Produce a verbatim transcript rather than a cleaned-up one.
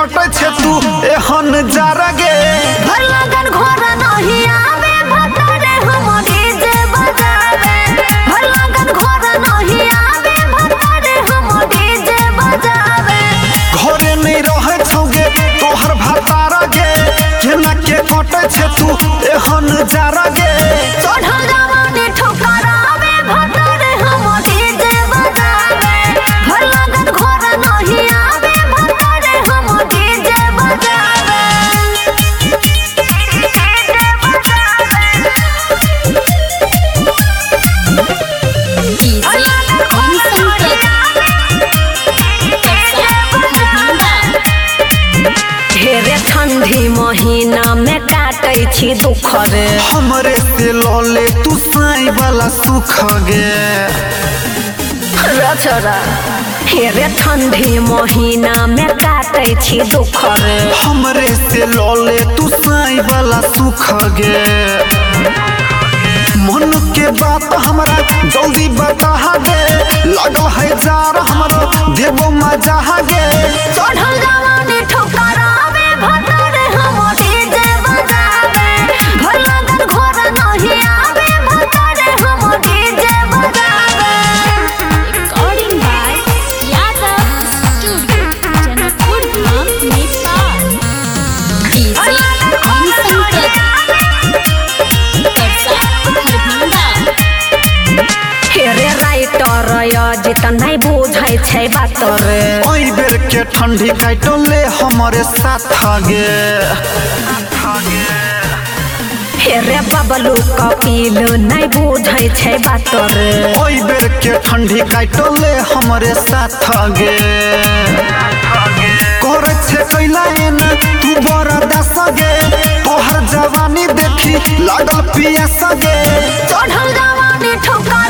कटे छे तू एहन जारा गे भर लगन घर नहीं आवे भटरे हम डीजे बजावे भर लगन घर नहीं आवे भटरे हम डीजे बजावे घरे नहीं रहे छौगे तोहर भातारा गे केना के कटे छे तू एहन जारा गे चढ़ल जवानी ठोकरावे भटरे हम डीजे बजावे भर लगन घर नहीं आवे भटरे हम डीजे बजावे ढेरे ठंडी महीना में काटे छी दुख रे हमरे से लले तू साई वाला सुख गे रचरा ढेरे ठंडी महीना में काटे छी दुख रे हमरे से लले तू साई वाला सुख गे मन के बात हमरा जल्दी बता गे लगल है जार हमरा देबो मजा गे चढ़ल जवानी ठोकरावे भटरे हम डीजे बजावे भर लगन घर नहीं आवे भटरे हम डीजे बजावे Recording by Yadav Studio, Janakpur Dham, Nepal. D J Concentrate. Karsa Kharbanda. हेरे राइटर अजित नहीं बुझै छै बात रे ओइ बेर के ठंडी काटले हमरे साथ गे हेरे बबलू कपिल नहीं बुझै छै बात रे ओइ बेर के ठंडी काटले हमरे साथ गे करे छे कैला एना तू बड़ा दस गे तोहर जवानी देखी लागल पियास गे चढ़ल जवानी ठोकर